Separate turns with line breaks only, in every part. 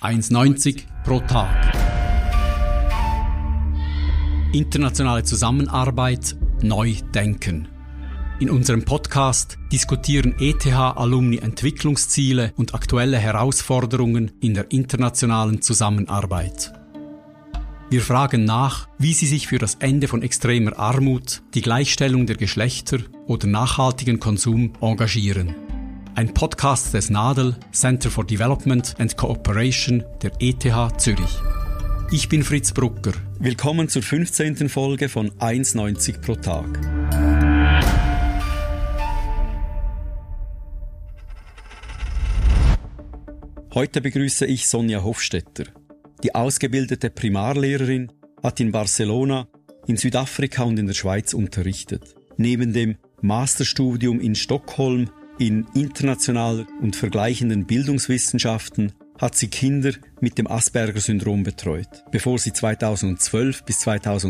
1,90 pro Tag. Internationale Zusammenarbeit neu denken. In unserem Podcast diskutieren ETH-Alumni Entwicklungsziele und aktuelle Herausforderungen in der internationalen Zusammenarbeit. Wir fragen nach, wie sie sich für das Ende von extremer Armut, die Gleichstellung der Geschlechter oder nachhaltigen Konsum engagieren. Ein Podcast des NADEL, Center for Development and Cooperation der ETH Zürich. Ich bin Fritz Brucker.
Willkommen zur 15. Folge von 1,90 pro Tag. Heute begrüße ich Sonja Hofstetter. Die ausgebildete Primarlehrerin hat in Barcelona, in Südafrika und in der Schweiz unterrichtet. Neben dem Masterstudium in Stockholm in internationaler und vergleichenden Bildungswissenschaften hat sie Kinder mit dem Asperger-Syndrom betreut, bevor sie 2012 bis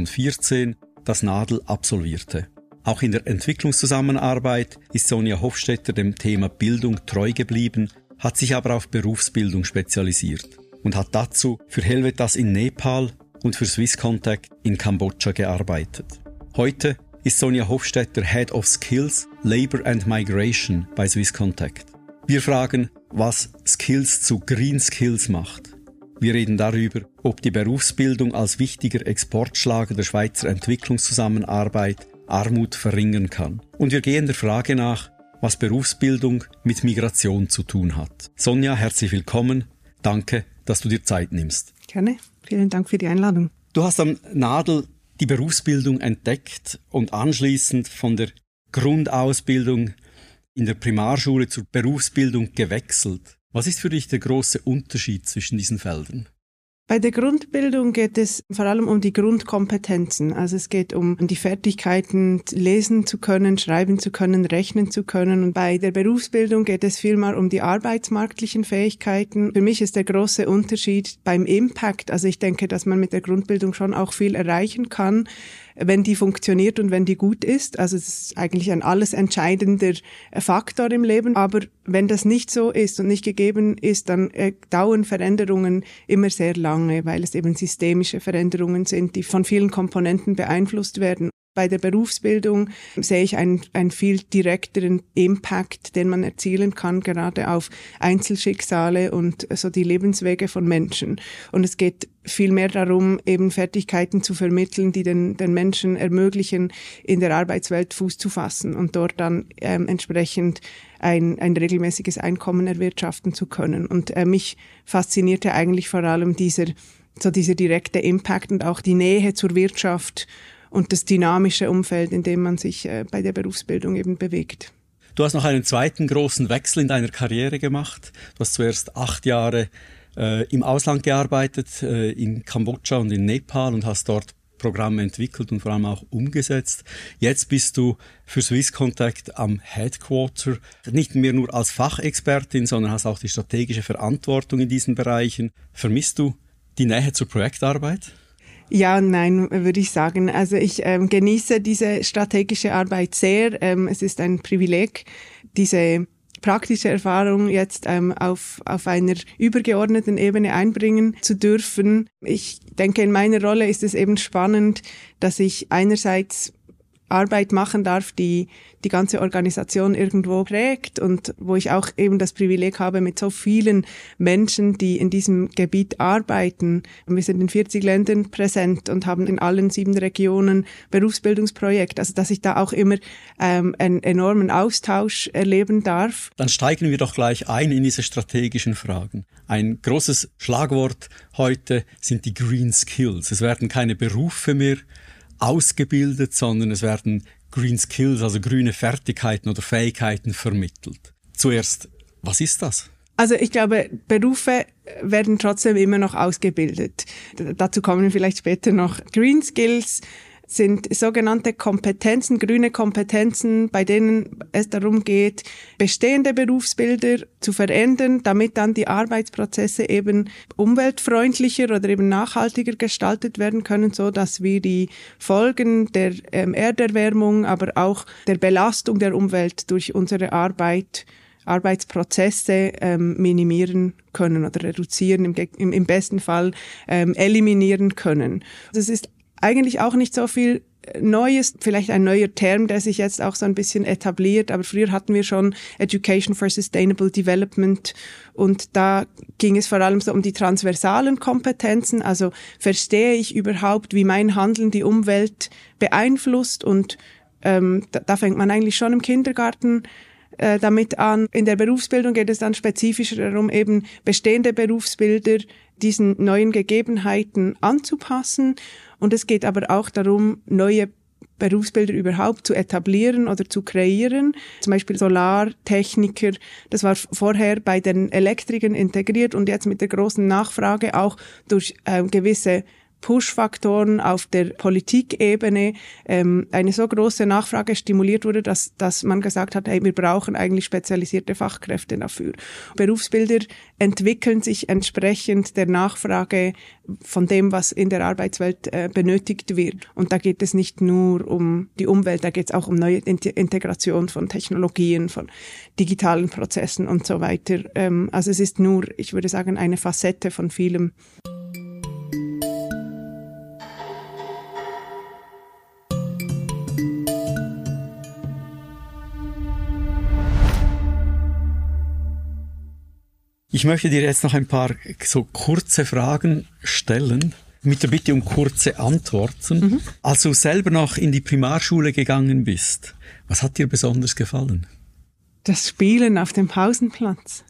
2014 das NADEL absolvierte. Auch in der Entwicklungszusammenarbeit ist Sonja Hofstetter dem Thema Bildung treu geblieben, hat sich aber auf Berufsbildung spezialisiert und hat dazu für Helvetas in Nepal und für Swiss Contact in Kambodscha gearbeitet. Heute ist Sonja Hofstetter Head of Skills, Labour and Migration bei Swiss Contact. Wir fragen, was Skills zu Green Skills macht. Wir reden darüber, ob die Berufsbildung als wichtiger Exportschlager der Schweizer Entwicklungszusammenarbeit Armut verringern kann. Und wir gehen der Frage nach, was Berufsbildung mit Migration zu tun hat. Sonja, herzlich willkommen. Danke, dass du dir Zeit nimmst.
Gerne. Vielen Dank für die Einladung.
Du hast am NADEL die Berufsbildung entdeckt und anschließend von der Grundausbildung in der Primarschule zur Berufsbildung gewechselt. Was ist für dich der große Unterschied zwischen diesen Feldern?
Bei der Grundbildung geht es vor allem um die Grundkompetenzen. Also es geht um die Fertigkeiten, lesen zu können, schreiben zu können, rechnen zu können. Und bei der Berufsbildung geht es vielmehr um die arbeitsmarktlichen Fähigkeiten. Für mich ist der große Unterschied beim Impact. Also ich denke, dass man mit der Grundbildung schon auch viel erreichen kann, wenn die funktioniert und wenn die gut ist. Also es ist eigentlich ein alles entscheidender Faktor im Leben. Aber wenn das nicht so ist und nicht gegeben ist, dann dauern Veränderungen immer sehr lange, weil es eben systemische Veränderungen sind, die von vielen Komponenten beeinflusst werden. Bei der Berufsbildung sehe ich einen viel direkteren Impact, den man erzielen kann, gerade auf Einzelschicksale und so die Lebenswege von Menschen. Und es geht viel mehr darum, eben Fertigkeiten zu vermitteln, die den Menschen ermöglichen, in der Arbeitswelt Fuß zu fassen und dort dann entsprechend ein regelmäßiges Einkommen erwirtschaften zu können. Und mich faszinierte eigentlich vor allem dieser direkte Impact und auch die Nähe zur Wirtschaft und das dynamische Umfeld, in dem man sich bei der Berufsbildung eben bewegt.
Du hast noch einen zweiten großen Wechsel in deiner Karriere gemacht. Du hast zuerst 8 Jahre im Ausland gearbeitet, in Kambodscha und in Nepal und hast dort Programme entwickelt und vor allem auch umgesetzt. Jetzt bist du für Swiss Contact am Headquarter, nicht mehr nur als Fachexpertin, sondern hast auch die strategische Verantwortung in diesen Bereichen. Vermisst du die Nähe zur Projektarbeit?
Ja und nein, würde ich sagen. Also ich genieße diese strategische Arbeit sehr. Es ist ein Privileg, diese praktische Erfahrung jetzt auf einer übergeordneten Ebene einbringen zu dürfen. Ich denke, in meiner Rolle ist es eben spannend, dass ich einerseits Arbeit machen darf, die ganze Organisation irgendwo prägt und wo ich auch eben das Privileg habe, mit so vielen Menschen, die in diesem Gebiet arbeiten. Wir sind in 40 Ländern präsent und haben in allen 7 Regionen Berufsbildungsprojekte, also dass ich da auch immer einen enormen Austausch erleben darf.
Dann steigen wir doch gleich ein in diese strategischen Fragen. Ein großes Schlagwort heute sind die Green Skills. Es werden keine Berufe mehr ausgebildet, sondern es werden Green Skills, also grüne Fertigkeiten oder Fähigkeiten vermittelt. Zuerst, was ist das?
Also ich glaube, Berufe werden trotzdem immer noch ausgebildet. Dazu kommen wir vielleicht später noch. Green Skills sind sogenannte Kompetenzen, grüne Kompetenzen, bei denen es darum geht, bestehende Berufsbilder zu verändern, damit dann die Arbeitsprozesse eben umweltfreundlicher oder eben nachhaltiger gestaltet werden können, so dass wir die Folgen der Erderwärmung, aber auch der Belastung der Umwelt durch unsere Arbeit Arbeitsprozesse minimieren können oder reduzieren, im besten Fall eliminieren können. Das ist eigentlich auch nicht so viel Neues, vielleicht ein neuer Term, der sich jetzt auch so ein bisschen etabliert, aber früher hatten wir schon Education for Sustainable Development und da ging es vor allem so um die transversalen Kompetenzen, also verstehe ich überhaupt, wie mein Handeln die Umwelt beeinflusst und da fängt man eigentlich schon im Kindergarten damit an. In der Berufsbildung geht es dann spezifischer darum, eben bestehende Berufsbilder diesen neuen Gegebenheiten anzupassen. Und es geht aber auch darum, neue Berufsbilder überhaupt zu etablieren oder zu kreieren. Zum Beispiel Solartechniker, das war vorher bei den Elektrikern integriert und jetzt mit der großen Nachfrage auch durch gewisse Push-Faktoren auf der Politikebene eine so große Nachfrage stimuliert wurde, dass man gesagt hat, hey, wir brauchen eigentlich spezialisierte Fachkräfte dafür. Berufsbilder entwickeln sich entsprechend der Nachfrage von dem, was in der Arbeitswelt benötigt wird. Und da geht es nicht nur um die Umwelt, da geht es auch um neue Integration von Technologien, von digitalen Prozessen und so weiter. Also es ist nur, ich würde sagen, eine Facette von vielem.
Ich möchte dir jetzt noch ein paar so kurze Fragen stellen, mit der Bitte um kurze Antworten. Als du selber noch in die Primarschule gegangen bist, was hat dir besonders gefallen?
Das Spielen auf dem Pausenplatz.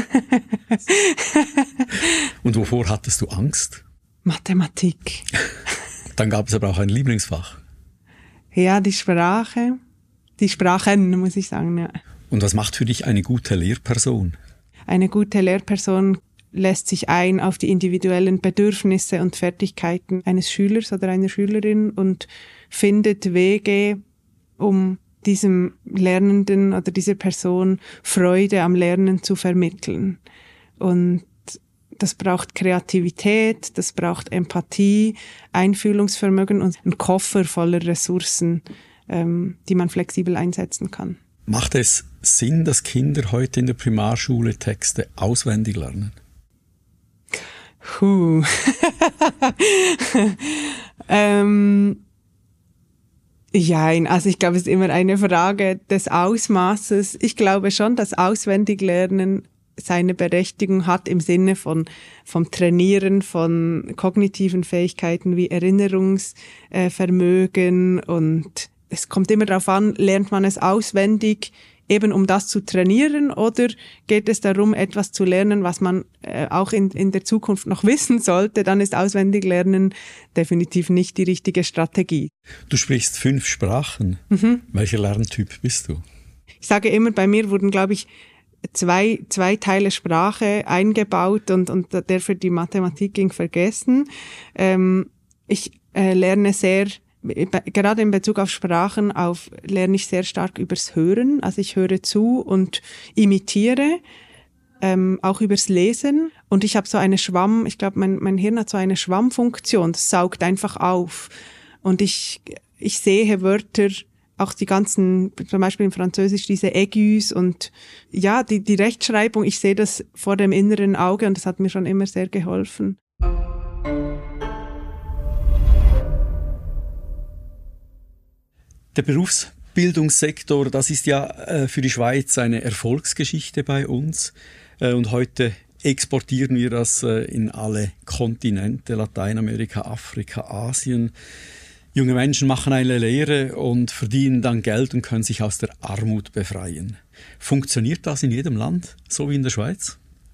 Und wovor hattest du Angst?
Mathematik.
Dann gab es aber auch ein Lieblingsfach.
Ja, die Sprachen, muss ich sagen, ja.
Und was macht für dich eine gute Lehrperson?
Eine gute Lehrperson lässt sich ein auf die individuellen Bedürfnisse und Fertigkeiten eines Schülers oder einer Schülerin und findet Wege, um diesem Lernenden oder dieser Person Freude am Lernen zu vermitteln. Und das braucht Kreativität, das braucht Empathie, Einfühlungsvermögen und einen Koffer voller Ressourcen, die man flexibel einsetzen kann.
Macht es Sinn, dass Kinder heute in der Primarschule Texte auswendig lernen?
Ja, also ich glaube, es ist immer eine Frage des Ausmaßes. Ich glaube schon, dass Auswendiglernen seine Berechtigung hat im Sinne vom Trainieren von kognitiven Fähigkeiten wie Erinnerungsvermögen und es kommt immer darauf an, lernt man es auswendig, eben um das zu trainieren, oder geht es darum, etwas zu lernen, was man auch in der Zukunft noch wissen sollte, dann ist Auswendiglernen definitiv nicht die richtige Strategie.
Du sprichst 5 Sprachen. Welcher Lerntyp bist du?
Ich sage immer, bei mir wurden, glaube ich, zwei Teile Sprache eingebaut und der für die Mathematik ging vergessen. Ich lerne sehr, gerade in Bezug auf Sprachen, lerne ich sehr stark übers Hören. Also ich höre zu und imitiere, auch übers Lesen. Und ich habe so ich glaube, mein Hirn hat so eine Schwammfunktion, das saugt einfach auf. Und ich sehe Wörter, auch die ganzen, zum Beispiel im Französisch, diese Aigus und ja, die Rechtschreibung, ich sehe das vor dem inneren Auge und das hat mir schon immer sehr geholfen.
Der Berufsbildungssektor, das ist ja für die Schweiz eine Erfolgsgeschichte bei uns. Und heute exportieren wir das in alle Kontinente, Lateinamerika, Afrika, Asien. Junge Menschen machen eine Lehre und verdienen dann Geld und können sich aus der Armut befreien. Funktioniert das in jedem Land, so wie in der Schweiz?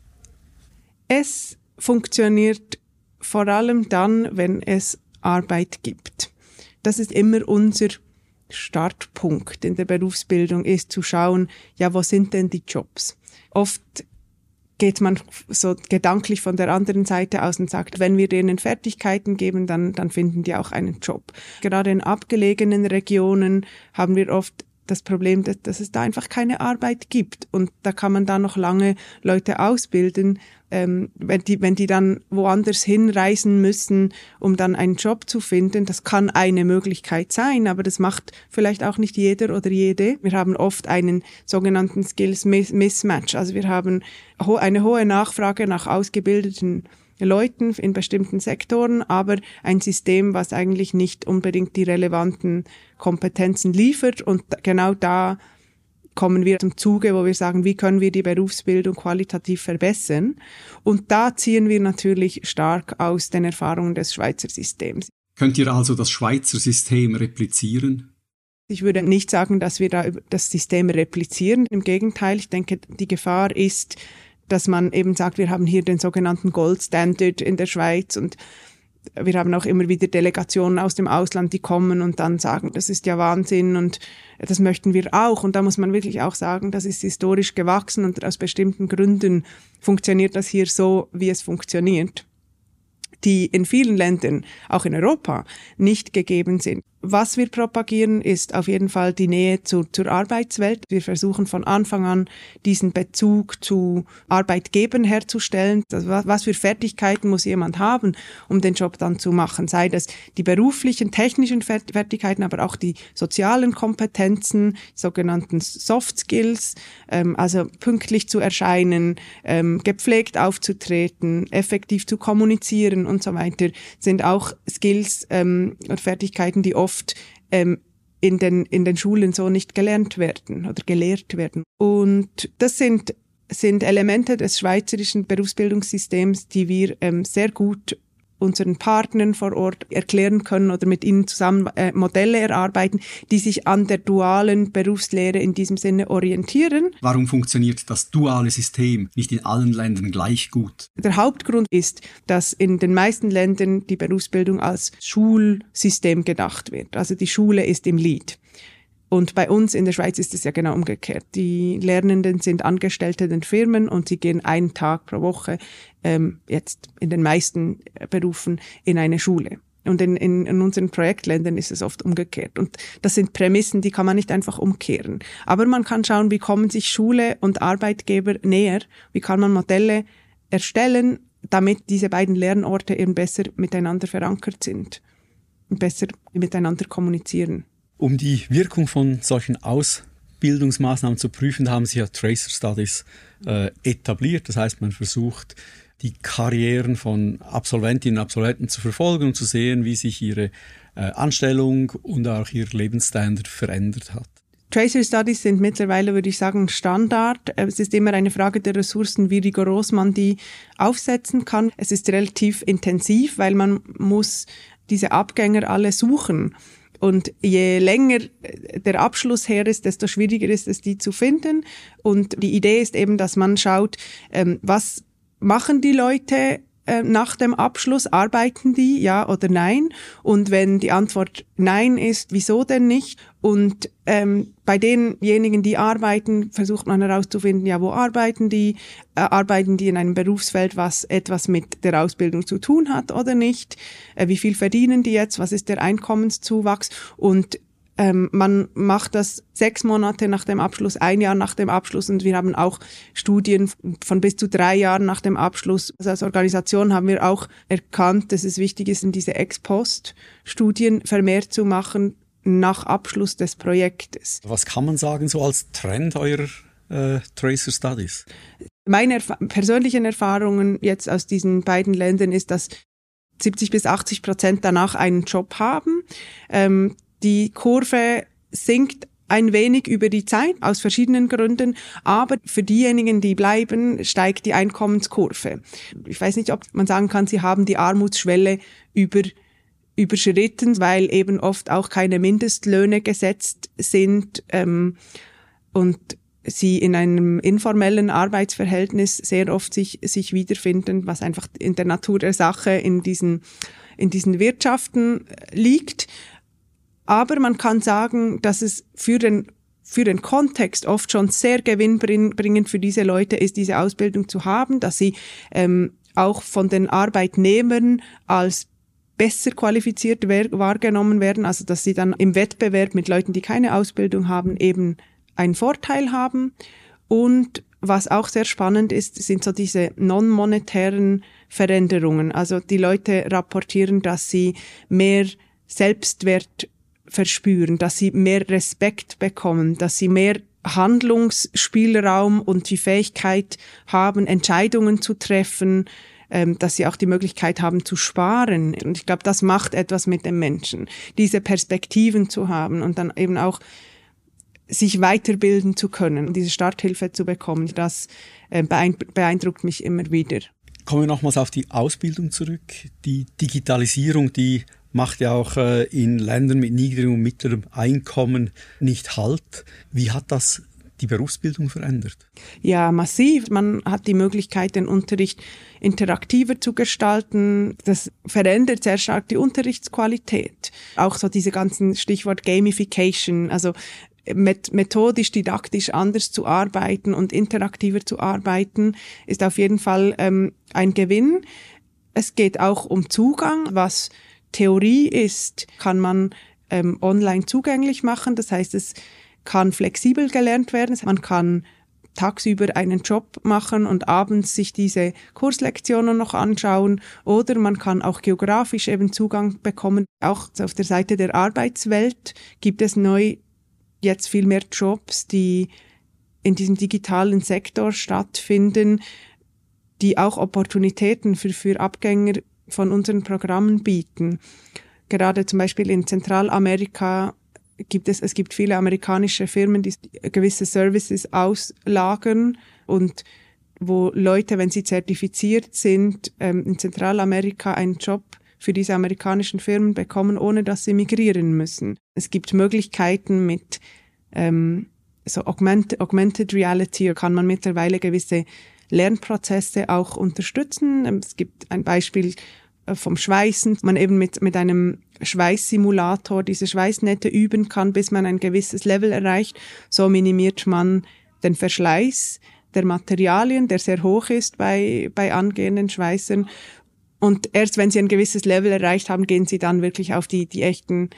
Es funktioniert vor allem dann, wenn es Arbeit gibt. Das ist immer unser Startpunkt in der Berufsbildung, ist zu schauen, ja, wo sind denn die Jobs? Oft geht man so gedanklich von der anderen Seite aus und sagt, wenn wir denen Fertigkeiten geben, dann finden die auch einen Job. Gerade in abgelegenen Regionen haben wir oft das Problem, dass es da einfach keine Arbeit gibt. Und da kann man da noch lange Leute ausbilden, wenn die dann woanders hinreisen müssen, um dann einen Job zu finden. Das kann eine Möglichkeit sein, aber das macht vielleicht auch nicht jeder oder jede. Wir haben oft einen sogenannten Skills Mismatch. Also wir haben eine hohe Nachfrage nach ausgebildeten Leuten in bestimmten Sektoren, aber ein System, was eigentlich nicht unbedingt die relevanten Kompetenzen liefert. Und genau da kommen wir zum Zuge, wo wir sagen, wie können wir die Berufsbildung qualitativ verbessern? Und da ziehen wir natürlich stark aus den Erfahrungen des Schweizer Systems.
Könnt ihr also das Schweizer System replizieren?
Ich würde nicht sagen, dass wir da das System replizieren. Im Gegenteil, ich denke, die Gefahr ist, dass man eben sagt, wir haben hier den sogenannten Gold Standard in der Schweiz und wir haben auch immer wieder Delegationen aus dem Ausland, die kommen und dann sagen, das ist ja Wahnsinn und das möchten wir auch. Und da muss man wirklich auch sagen, das ist historisch gewachsen und aus bestimmten Gründen funktioniert das hier so, wie es funktioniert, die in vielen Ländern, auch in Europa, nicht gegeben sind. Was wir propagieren, ist auf jeden Fall die Nähe zur Arbeitswelt. Wir versuchen von Anfang an, diesen Bezug zu Arbeitgebern herzustellen. Also was für Fertigkeiten muss jemand haben, um den Job dann zu machen? Sei das die beruflichen, technischen Fertigkeiten, aber auch die sozialen Kompetenzen, sogenannten Soft Skills, also pünktlich zu erscheinen, gepflegt aufzutreten, effektiv zu kommunizieren und so weiter, sind auch Skills und Fertigkeiten, die oft in den Schulen so nicht gelernt werden oder gelehrt werden. Und das sind Elemente des schweizerischen Berufsbildungssystems, die wir sehr gut unseren Partnern vor Ort erklären können oder mit ihnen zusammen Modelle erarbeiten, die sich an der dualen Berufslehre in diesem Sinne orientieren.
Warum funktioniert das duale System nicht in allen Ländern gleich gut?
Der Hauptgrund ist, dass in den meisten Ländern die Berufsbildung als Schulsystem gedacht wird. Also die Schule ist im Lead. Und bei uns in der Schweiz ist es ja genau umgekehrt. Die Lernenden sind Angestellte in Firmen und sie gehen einen Tag pro Woche, jetzt in den meisten Berufen, in eine Schule. Und in unseren Projektländern ist es oft umgekehrt. Und das sind Prämissen, die kann man nicht einfach umkehren. Aber man kann schauen, wie kommen sich Schule und Arbeitgeber näher? Wie kann man Modelle erstellen, damit diese beiden Lernorte eben besser miteinander verankert sind und besser miteinander kommunizieren?
Um die Wirkung von solchen Ausbildungsmaßnahmen zu prüfen, haben sich ja Tracer Studies etabliert. Das heißt, man versucht, die Karrieren von Absolventinnen und Absolventen zu verfolgen und zu sehen, wie sich ihre Anstellung und auch ihr Lebensstandard verändert hat.
Tracer Studies sind mittlerweile, würde ich sagen, Standard. Es ist immer eine Frage der Ressourcen, wie rigoros man die aufsetzen kann. Es ist relativ intensiv, weil man muss diese Abgänger alle suchen. Und je länger der Abschluss her ist, desto schwieriger ist es, die zu finden. Und die Idee ist eben, dass man schaut, was machen die Leute nach dem Abschluss? Arbeiten die, ja oder nein? Und wenn die Antwort nein ist, wieso denn nicht? Und bei denjenigen, die arbeiten, versucht man herauszufinden, ja, wo arbeiten die? Arbeiten die in einem Berufsfeld, was etwas mit der Ausbildung zu tun hat oder nicht? Wie viel verdienen die jetzt? Was ist der Einkommenszuwachs? Und man macht das 6 Monate nach dem Abschluss, 1 Jahr nach dem Abschluss und wir haben auch Studien von bis zu 3 Jahren nach dem Abschluss. Also als Organisation haben wir auch erkannt, dass es wichtig ist, in diese Ex-Post-Studien vermehrt zu machen nach Abschluss des Projektes.
Was kann man sagen so als Trend eurer Tracer Studies?
Meine persönlichen Erfahrungen jetzt aus diesen beiden Ländern ist, dass 70-80% danach einen Job haben. Die Kurve sinkt ein wenig über die Zeit, aus verschiedenen Gründen, aber für diejenigen, die bleiben, steigt die Einkommenskurve. Ich weiß nicht, ob man sagen kann, sie haben die Armutsschwelle überschritten, weil eben oft auch keine Mindestlöhne gesetzt sind und sie in einem informellen Arbeitsverhältnis sehr oft sich wiederfinden, was einfach in der Natur der Sache in diesen Wirtschaften liegt. Aber man kann sagen, dass es für den Kontext oft schon sehr gewinnbringend für diese Leute ist, diese Ausbildung zu haben, dass sie auch von den Arbeitnehmern als besser qualifiziert wahrgenommen werden, also dass sie dann im Wettbewerb mit Leuten, die keine Ausbildung haben, eben einen Vorteil haben. Und was auch sehr spannend ist, sind so diese non-monetären Veränderungen. Also die Leute rapportieren, dass sie mehr Selbstwert verspüren, dass sie mehr Respekt bekommen, dass sie mehr Handlungsspielraum und die Fähigkeit haben, Entscheidungen zu treffen, dass sie auch die Möglichkeit haben zu sparen. Und ich glaube, das macht etwas mit dem Menschen, diese Perspektiven zu haben und dann eben auch sich weiterbilden zu können, diese Starthilfe zu bekommen. Das beeindruckt mich immer wieder.
Kommen wir nochmals auf die Ausbildung zurück. Die Digitalisierung, die macht ja auch in Ländern mit niedrigem und mittlerem Einkommen nicht Halt. Wie hat das die Berufsbildung verändert?
Ja, massiv. Man hat die Möglichkeit, den Unterricht interaktiver zu gestalten. Das verändert sehr stark die Unterrichtsqualität. Auch so diese ganzen Stichwort Gamification, also methodisch, didaktisch anders zu arbeiten und interaktiver zu arbeiten, ist auf jeden Fall ein Gewinn. Es geht auch um Zugang. Was Theorie ist, kann man online zugänglich machen. Das heißt, es kann flexibel gelernt werden. Man kann tagsüber einen Job machen und abends sich diese Kurslektionen noch anschauen. Oder man kann auch geografisch eben Zugang bekommen. Auch auf der Seite der Arbeitswelt gibt es neu jetzt viel mehr Jobs, die in diesem digitalen Sektor stattfinden, die auch Opportunitäten für Abgänger von unseren Programmen bieten. Gerade zum Beispiel in Zentralamerika gibt es viele amerikanische Firmen, die gewisse Services auslagern und wo Leute, wenn sie zertifiziert sind, in Zentralamerika einen Job für diese amerikanischen Firmen bekommen, ohne dass sie migrieren müssen. Es gibt Möglichkeiten mit so Augmented Reality, kann man mittlerweile gewisse Lernprozesse auch unterstützen. Es gibt ein Beispiel vom Schweißen, man eben mit einem Schweißsimulator diese Schweißnähte üben kann, bis man ein gewisses Level erreicht. So minimiert man den Verschleiß der Materialien, der sehr hoch ist bei angehenden Schweißern. Und erst wenn sie ein gewisses Level erreicht haben, gehen sie dann wirklich auf die echten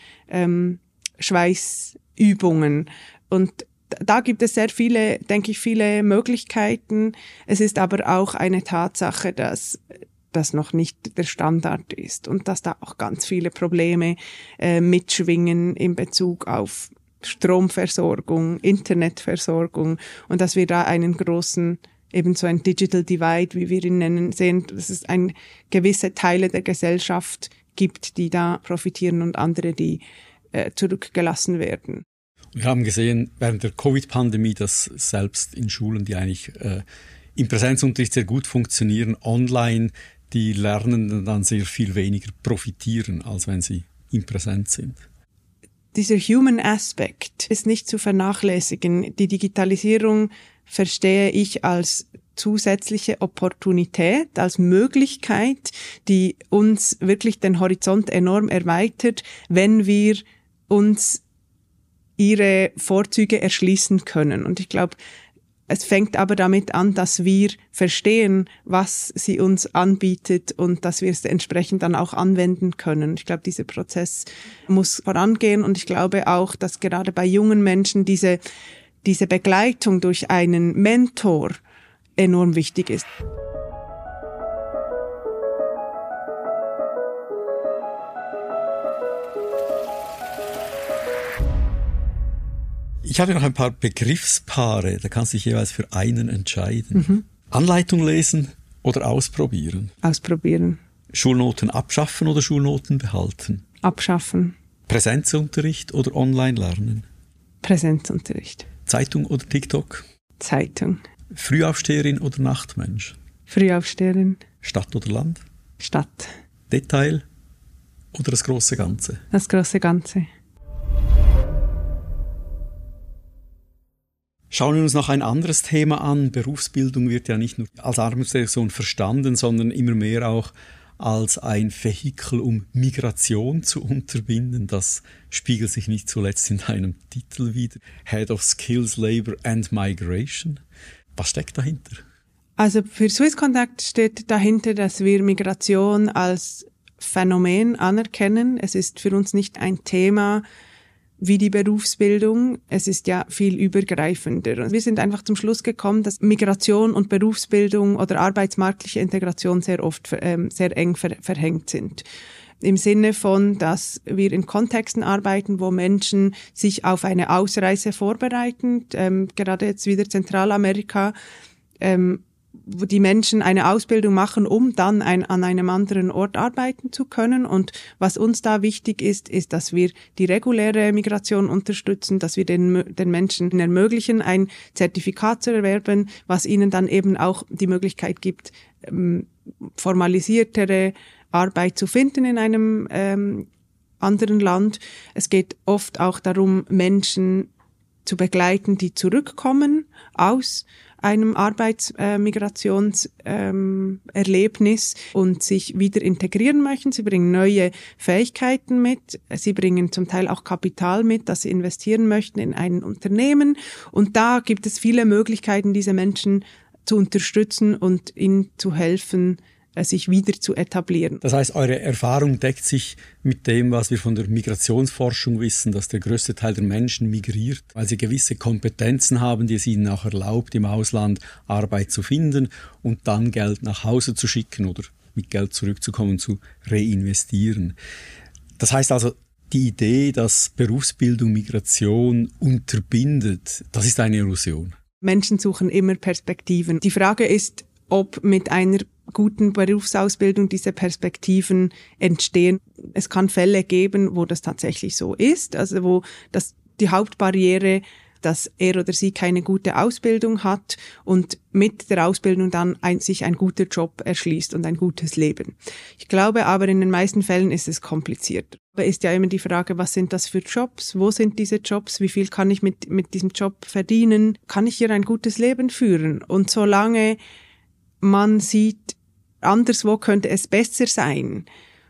Schweißübungen. Und da gibt es sehr viele, denke ich, viele Möglichkeiten. Es ist aber auch eine Tatsache, dass das noch nicht der Standard ist und dass da auch ganz viele Probleme mitschwingen in Bezug auf Stromversorgung, Internetversorgung und dass wir da einen großen, eben so ein Digital Divide, wie wir ihn nennen, sehen, dass es gewisse Teile der Gesellschaft gibt, die da profitieren und andere, die zurückgelassen werden.
Wir haben gesehen, während der Covid-Pandemie, dass selbst in Schulen, die eigentlich im Präsenzunterricht sehr gut funktionieren, online die Lernenden dann sehr viel weniger profitieren, als wenn sie in Präsenz sind.
Dieser Human Aspect ist nicht zu vernachlässigen. Die Digitalisierung verstehe ich als zusätzliche Opportunität, als Möglichkeit, die uns wirklich den Horizont enorm erweitert, wenn wir uns ihre Vorzüge erschließen können. Und ich glaube, es fängt aber damit an, dass wir verstehen, was sie uns anbietet und dass wir es entsprechend dann auch anwenden können. Ich glaube, dieser Prozess muss vorangehen und ich glaube auch, dass gerade bei jungen Menschen diese Begleitung durch einen Mentor enorm wichtig ist.
Ich habe noch ein paar Begriffspaare, da kannst du dich jeweils für einen entscheiden. Anleitung lesen oder ausprobieren?
Ausprobieren.
Schulnoten abschaffen oder Schulnoten behalten?
Abschaffen.
Präsenzunterricht oder Online-Lernen?
Präsenzunterricht.
Zeitung oder TikTok?
Zeitung.
Frühaufsteherin oder Nachtmensch?
Frühaufsteherin.
Stadt oder Land?
Stadt.
Detail oder das große Ganze?
Das große Ganze.
Schauen wir uns noch ein anderes Thema an. Berufsbildung wird ja nicht nur als Arbeitsreaktion verstanden, sondern immer mehr auch als ein Vehikel, um Migration zu unterbinden. Das spiegelt sich nicht zuletzt in deinem Titel wider. Head of Skills, Labor and Migration. Was steckt dahinter?
Also für Swisscontact steht dahinter, dass wir Migration als Phänomen anerkennen. Es ist für uns nicht ein Thema wie die Berufsbildung. Es ist ja viel übergreifender. Und wir sind einfach zum Schluss gekommen, dass Migration und Berufsbildung oder arbeitsmarktliche Integration sehr oft sehr eng verhängt sind. Im Sinne von, dass wir in Kontexten arbeiten, wo Menschen sich auf eine Ausreise vorbereiten, gerade jetzt wieder Zentralamerika, wo die Menschen eine Ausbildung machen, um dann an einem anderen Ort arbeiten zu können. Und was uns da wichtig ist, ist, dass wir die reguläre Migration unterstützen, dass wir den Menschen ermöglichen, ein Zertifikat zu erwerben, was ihnen dann eben auch die Möglichkeit gibt, formalisiertere Arbeit zu finden in einem anderen Land. Es geht oft auch darum, Menschen zu begleiten, die zurückkommen aus einem Arbeitsmigrationserlebnis und sich wieder integrieren möchten. Sie bringen neue Fähigkeiten mit. Sie bringen zum Teil auch Kapital mit, das sie investieren möchten in ein Unternehmen. Und da gibt es viele Möglichkeiten, diese Menschen zu unterstützen und ihnen zu helfen, sich wieder zu etablieren.
Das heißt, eure Erfahrung deckt sich mit dem, was wir von der Migrationsforschung wissen, dass der größte Teil der Menschen migriert, weil sie gewisse Kompetenzen haben, die es ihnen auch erlaubt, im Ausland Arbeit zu finden und dann Geld nach Hause zu schicken oder mit Geld zurückzukommen, zu reinvestieren. Das heißt also, die Idee, dass Berufsbildung Migration unterbindet, das ist eine Illusion.
Menschen suchen immer Perspektiven. Die Frage ist, ob mit einer guten Berufsausbildung diese Perspektiven entstehen. Es kann Fälle geben, wo das tatsächlich so ist, also wo das die Hauptbarriere, dass er oder sie keine gute Ausbildung hat und mit der Ausbildung dann sich ein guter Job erschließt und ein gutes Leben. Ich glaube aber, in den meisten Fällen ist es kompliziert. Da ist ja immer die Frage, was sind das für Jobs? Wo sind diese Jobs? Wie viel kann ich mit diesem Job verdienen? Kann ich hier ein gutes Leben führen? Und solange man sieht, anderswo könnte es besser sein,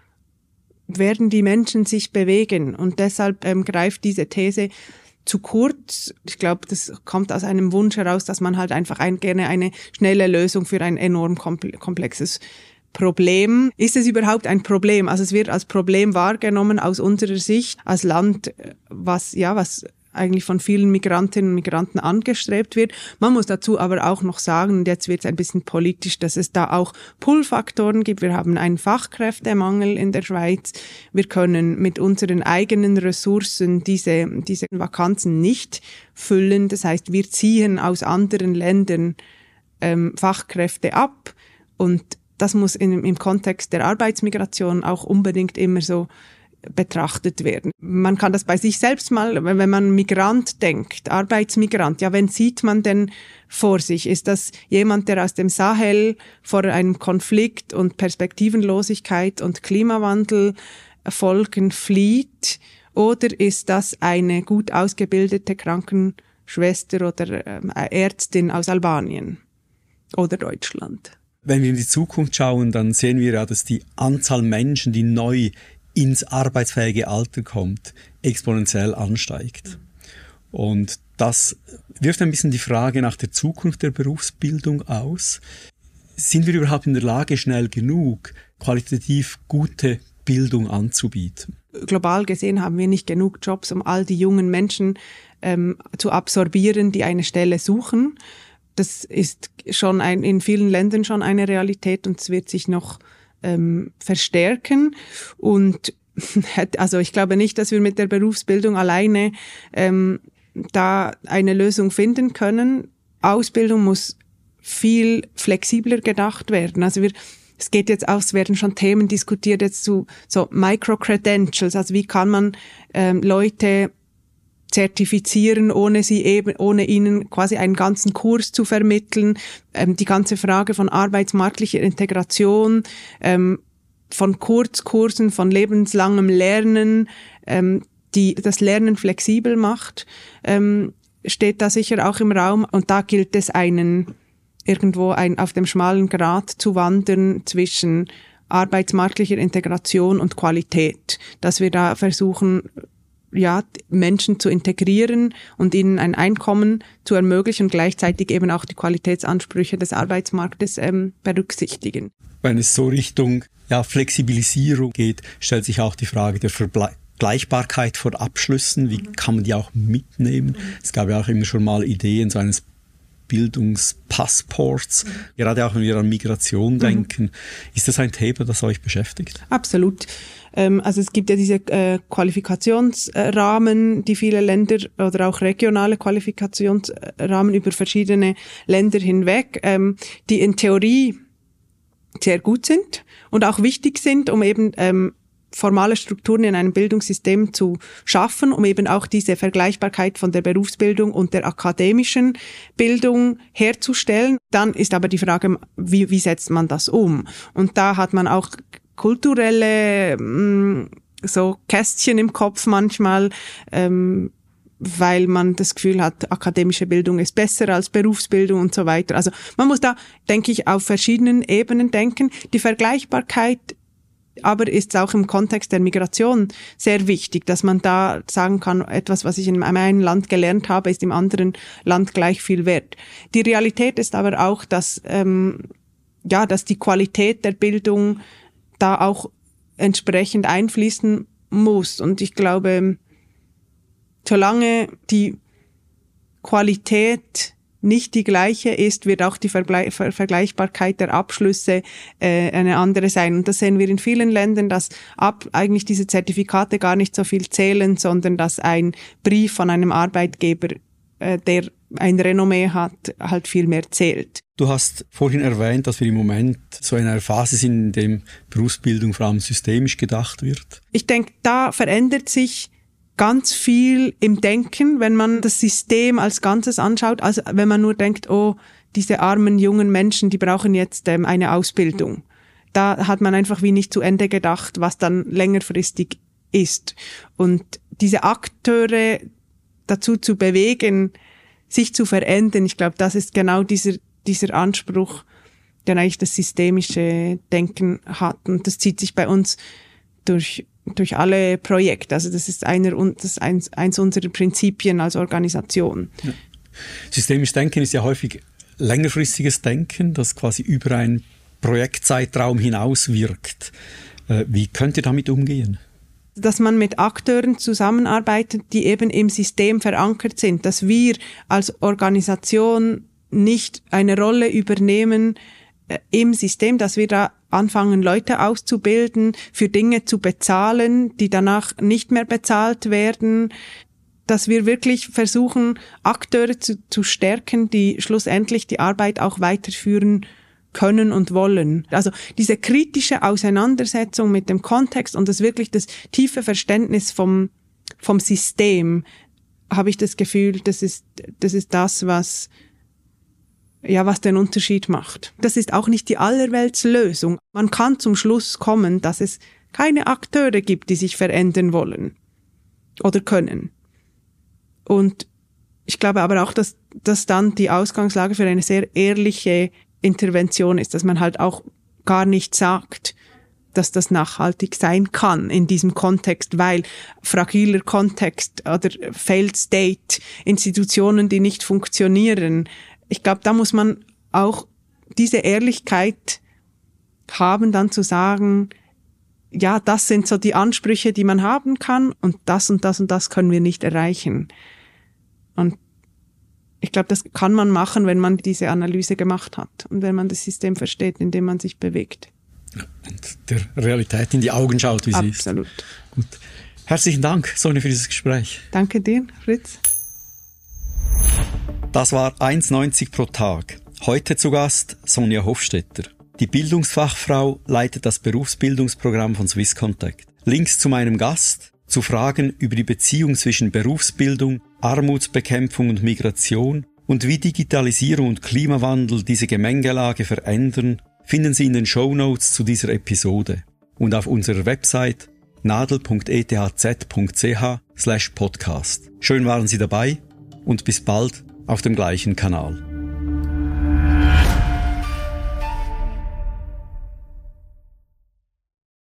werden die Menschen sich bewegen. Und deshalb greift diese These zu kurz. Ich glaube, das kommt aus einem Wunsch heraus, dass man halt einfach gerne eine schnelle Lösung für ein enorm komplexes Problem. Ist es überhaupt ein Problem? Also es wird als Problem wahrgenommen aus unserer Sicht als Land, was eigentlich von vielen Migrantinnen und Migranten angestrebt wird. Man muss dazu aber auch noch sagen, und jetzt wird es ein bisschen politisch, dass es da auch Pull-Faktoren gibt. Wir haben einen Fachkräftemangel in der Schweiz. Wir können mit unseren eigenen Ressourcen diese Vakanzen nicht füllen. Das heißt, wir ziehen aus anderen Ländern Fachkräfte ab, und das muss im Kontext der Arbeitsmigration auch unbedingt immer so betrachtet werden. Man kann das bei sich selbst mal, wenn man Migrant denkt, Arbeitsmigrant, ja, wen sieht man denn vor sich? Ist das jemand, der aus dem Sahel vor einem Konflikt und Perspektivenlosigkeit und Klimawandelfolgen flieht? Oder ist das eine gut ausgebildete Krankenschwester oder Ärztin aus Albanien oder Deutschland?
Wenn wir in die Zukunft schauen, dann sehen wir ja, dass die Anzahl Menschen, die neu ins arbeitsfähige Alter kommt, exponentiell ansteigt. Und das wirft ein bisschen die Frage nach der Zukunft der Berufsbildung aus. Sind wir überhaupt in der Lage, schnell genug qualitativ gute Bildung anzubieten?
Global gesehen haben wir nicht genug Jobs, um all die jungen Menschen zu absorbieren, die eine Stelle suchen. Das ist schon in vielen Ländern schon eine Realität, und es wird sich noch verstärken. Und also ich glaube nicht, dass wir mit der Berufsbildung alleine da eine Lösung finden können. Ausbildung muss viel flexibler gedacht werden. Also es geht jetzt aus, es werden schon Themen diskutiert jetzt zu so Micro-Credentials, also wie kann man Leute zertifizieren, ohne ihnen quasi einen ganzen Kurs zu vermitteln. Die ganze Frage von arbeitsmarktlicher Integration, von Kurzkursen, von lebenslangem Lernen, die das Lernen flexibel macht, steht da sicher auch im Raum. Und da gilt es irgendwo auf dem schmalen Grat zu wandern zwischen arbeitsmarktlicher Integration und Qualität, dass wir da versuchen, Menschen zu integrieren und ihnen ein Einkommen zu ermöglichen und gleichzeitig eben auch die Qualitätsansprüche des Arbeitsmarktes berücksichtigen.
Wenn es so Richtung Flexibilisierung geht, stellt sich auch die Frage der Vergleichbarkeit von Abschlüssen. Wie kann man die auch mitnehmen? Es gab ja auch immer schon mal Ideen so eines Bildungspassports, gerade auch wenn wir an Migration denken. Ist das ein Thema, das euch beschäftigt?
Absolut. Also es gibt ja diese Qualifikationsrahmen, die viele Länder oder auch regionale Qualifikationsrahmen über verschiedene Länder hinweg, die in Theorie sehr gut sind und auch wichtig sind, um eben formale Strukturen in einem Bildungssystem zu schaffen, um eben auch diese Vergleichbarkeit von der Berufsbildung und der akademischen Bildung herzustellen. Dann ist aber die Frage, wie setzt man das um? Und da hat man auch kulturelle so Kästchen im Kopf manchmal, weil man das Gefühl hat, akademische Bildung ist besser als Berufsbildung und so weiter. Also man muss da, denke ich, auf verschiedenen Ebenen denken. Die Vergleichbarkeit aber ist auch im Kontext der Migration sehr wichtig, dass man da sagen kann, etwas, was ich in einem Land gelernt habe, ist im anderen Land gleich viel wert. Die Realität ist aber auch, dass die Qualität der Bildung da auch entsprechend einfließen muss. Und ich glaube, solange die Qualität nicht die gleiche ist, wird auch die Vergleichbarkeit der Abschlüsse eine andere sein. Und das sehen wir in vielen Ländern, dass eigentlich diese Zertifikate gar nicht so viel zählen, sondern dass ein Brief von einem Arbeitgeber, der ein Renommee hat, halt viel mehr zählt.
Du hast vorhin erwähnt, dass wir im Moment so in einer Phase sind, in der Berufsbildung vor allem systemisch gedacht wird.
Ich denke, da verändert sich ganz viel im Denken, wenn man das System als Ganzes anschaut, also wenn man nur denkt, oh, diese armen jungen Menschen, die brauchen jetzt eine Ausbildung. Da hat man einfach wie nicht zu Ende gedacht, was dann längerfristig ist. Und diese Akteure dazu zu bewegen, sich zu verändern, ich glaube, das ist genau dieser Anspruch, den eigentlich das systemische Denken hat. Und das zieht sich bei uns durch alle Projekte. Also das ist eins unserer Prinzipien als Organisation.
Ja. Systemisches Denken ist ja häufig längerfristiges Denken, das quasi über einen Projektzeitraum hinaus wirkt. Wie könnt ihr damit umgehen?
Dass man mit Akteuren zusammenarbeitet, die eben im System verankert sind, dass wir als Organisation nicht eine Rolle übernehmen im System, dass wir da anfangen, Leute auszubilden, für Dinge zu bezahlen, die danach nicht mehr bezahlt werden, dass wir wirklich versuchen, Akteure zu stärken, die schlussendlich die Arbeit auch weiterführen können und wollen. Also diese kritische Auseinandersetzung mit dem Kontext und das tiefe Verständnis vom System, habe ich das Gefühl, das ist das, was den Unterschied macht. Das ist auch nicht die Allerweltslösung. Man kann zum Schluss kommen, dass es keine Akteure gibt, die sich verändern wollen oder können. Und ich glaube aber auch, dass das dann die Ausgangslage für eine sehr ehrliche Intervention ist, dass man halt auch gar nicht sagt, dass das nachhaltig sein kann in diesem Kontext, weil fragiler Kontext oder Failed State, Institutionen, die nicht funktionieren. Ich glaube, da muss man auch diese Ehrlichkeit haben, dann zu sagen, ja, das sind so die Ansprüche, die man haben kann und das und das und das können wir nicht erreichen. Und ich glaube, das kann man machen, wenn man diese Analyse gemacht hat und wenn man das System versteht, in dem man sich bewegt.
Und der Realität in die Augen schaut, wie sie ist.
Absolut.
Gut. Herzlichen Dank, Sonja, für dieses Gespräch.
Danke dir, Fritz.
Das war 1,90 pro Tag. Heute zu Gast Sonja Hofstetter. Die Bildungsfachfrau leitet das Berufsbildungsprogramm von Swisscontact. Links zu meinem Gast, zu Fragen über die Beziehung zwischen Berufsbildung, Armutsbekämpfung und Migration und wie Digitalisierung und Klimawandel diese Gemengelage verändern, finden Sie in den Shownotes zu dieser Episode und auf unserer Website nadel.ethz.ch/podcast. Schön waren Sie dabei und bis bald auf dem gleichen Kanal.